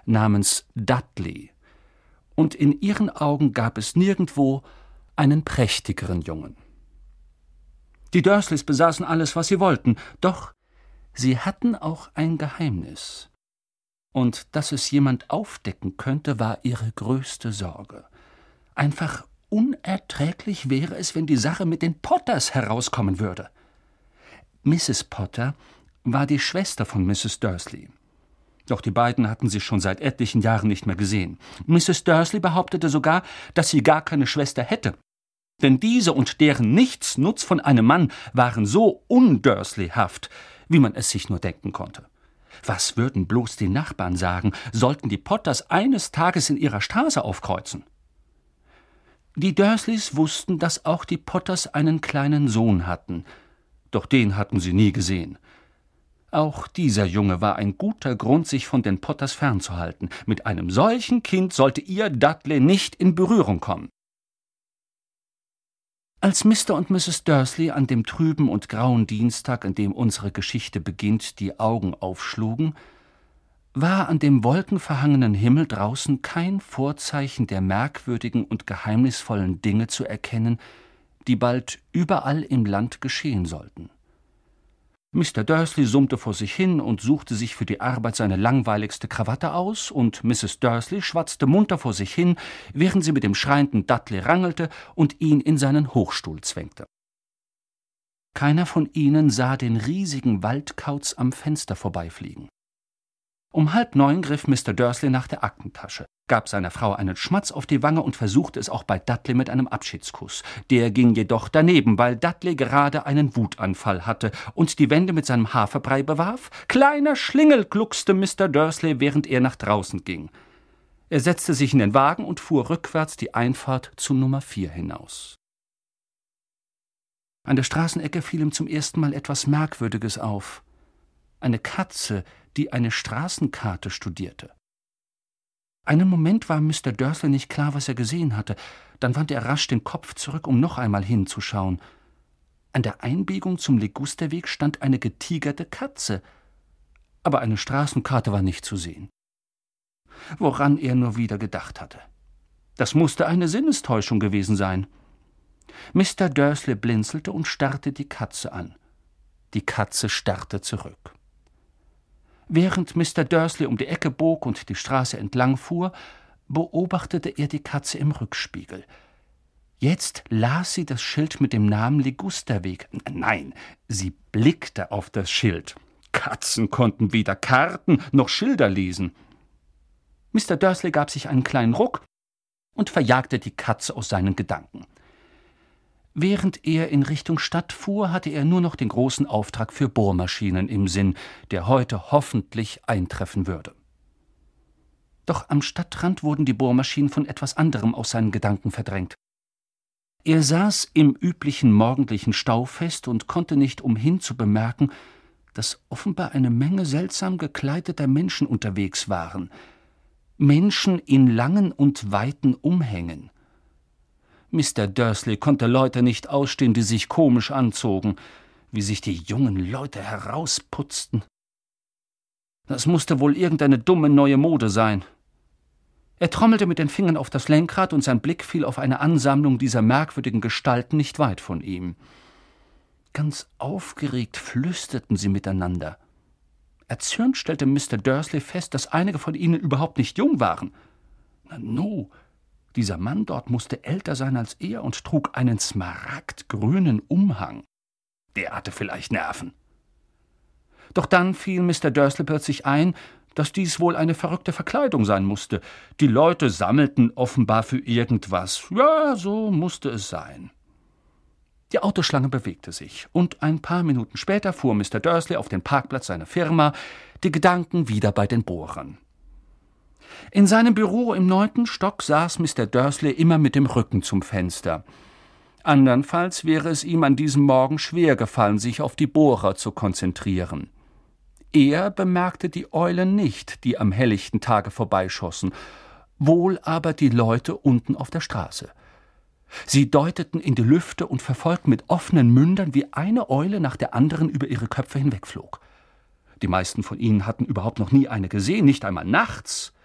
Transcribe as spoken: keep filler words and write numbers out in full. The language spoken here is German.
namens Dudley, und in ihren Augen gab es nirgendwo einen prächtigeren Jungen. Die Dursleys besaßen alles, was sie wollten, doch sie hatten auch ein Geheimnis. Und dass es jemand aufdecken könnte, war ihre größte Sorge. Einfach unerträglich wäre es, wenn die Sache mit den Potters herauskommen würde. Misses Potter war die Schwester von Misses Dursley. Doch die beiden hatten sich schon seit etlichen Jahren nicht mehr gesehen. Misses Dursley behauptete sogar, dass sie gar keine Schwester hätte. Denn diese und deren Nichtsnutz von einem Mann waren so undursleyhaft, wie man es sich nur denken konnte. Was würden bloß die Nachbarn sagen, sollten die Potters eines Tages in ihrer Straße aufkreuzen? Die Dursleys wussten, dass auch die Potters einen kleinen Sohn hatten, doch den hatten sie nie gesehen. Auch dieser Junge war ein guter Grund, sich von den Potters fernzuhalten. Mit einem solchen Kind sollte ihr Dudley nicht in Berührung kommen. Als Mister und Misses Dursley an dem trüben und grauen Dienstag, an dem unsere Geschichte beginnt, die Augen aufschlugen, war an dem wolkenverhangenen Himmel draußen kein Vorzeichen der merkwürdigen und geheimnisvollen Dinge zu erkennen, die bald überall im Land geschehen sollten. Mister Dursley summte vor sich hin und suchte sich für die Arbeit seine langweiligste Krawatte aus, und Misses Dursley schwatzte munter vor sich hin, während sie mit dem schreienden Dudley rangelte und ihn in seinen Hochstuhl zwängte. Keiner von ihnen sah den riesigen Waldkauz am Fenster vorbeifliegen. Um halb neun griff Mister Dursley nach der Aktentasche, gab seiner Frau einen Schmatz auf die Wange und versuchte es auch bei Dudley mit einem Abschiedskuss. Der ging jedoch daneben, weil Dudley gerade einen Wutanfall hatte und die Wände mit seinem Haferbrei bewarf. »Kleiner Schlingel«, gluckste Mister Dursley, während er nach draußen ging. Er setzte sich in den Wagen und fuhr rückwärts die Einfahrt zu Nummer vier hinaus. An der Straßenecke fiel ihm zum ersten Mal etwas Merkwürdiges auf. Eine Katze, die eine Straßenkarte studierte. Einen Moment war Mister Dursley nicht klar, was er gesehen hatte. Dann wandte er rasch den Kopf zurück, um noch einmal hinzuschauen. An der Einbiegung zum Ligusterweg stand eine getigerte Katze, aber eine Straßenkarte war nicht zu sehen. Woran er nur wieder gedacht hatte. Das musste eine Sinnestäuschung gewesen sein. Mister Dursley blinzelte und starrte die Katze an. Die Katze starrte zurück. Während Mister Dursley um die Ecke bog und die Straße entlang fuhr, beobachtete er die Katze im Rückspiegel. Jetzt las sie das Schild mit dem Namen Ligusterweg. Nein, sie blickte auf das Schild. Katzen konnten weder Karten noch Schilder lesen. Mister Dursley gab sich einen kleinen Ruck und verjagte die Katze aus seinen Gedanken. Während er in Richtung Stadt fuhr, hatte er nur noch den großen Auftrag für Bohrmaschinen im Sinn, der heute hoffentlich eintreffen würde. Doch am Stadtrand wurden die Bohrmaschinen von etwas anderem aus seinen Gedanken verdrängt. Er saß im üblichen morgendlichen Stau fest und konnte nicht umhin zu bemerken, dass offenbar eine Menge seltsam gekleideter Menschen unterwegs waren. Menschen in langen und weiten Umhängen. Mister Dursley konnte Leute nicht ausstehen, die sich komisch anzogen, wie sich die jungen Leute herausputzten. Das musste wohl irgendeine dumme neue Mode sein. Er trommelte mit den Fingern auf das Lenkrad und sein Blick fiel auf eine Ansammlung dieser merkwürdigen Gestalten nicht weit von ihm. Ganz aufgeregt flüsterten sie miteinander. Erzürnt stellte Mister Dursley fest, dass einige von ihnen überhaupt nicht jung waren. Nanu, dieser Mann dort musste älter sein als er und trug einen smaragdgrünen Umhang. Der hatte vielleicht Nerven. Doch dann fiel Mister Dursley plötzlich ein, dass dies wohl eine verrückte Verkleidung sein musste. Die Leute sammelten offenbar für irgendwas. Ja, so musste es sein. Die Autoschlange bewegte sich, und ein paar Minuten später fuhr Mister Dursley auf den Parkplatz seiner Firma, die Gedanken wieder bei den Bohrern. In seinem Büro im neunten Stock saß Mister Dursley immer mit dem Rücken zum Fenster. Andernfalls wäre es ihm an diesem Morgen schwer gefallen, sich auf die Bohrer zu konzentrieren. Er bemerkte die Eulen nicht, die am helllichten Tage vorbeischossen, wohl aber die Leute unten auf der Straße. Sie deuteten in die Lüfte und verfolgten mit offenen Mündern, wie eine Eule nach der anderen über ihre Köpfe hinwegflog. Die meisten von ihnen hatten überhaupt noch nie eine gesehen, nicht einmal nachts.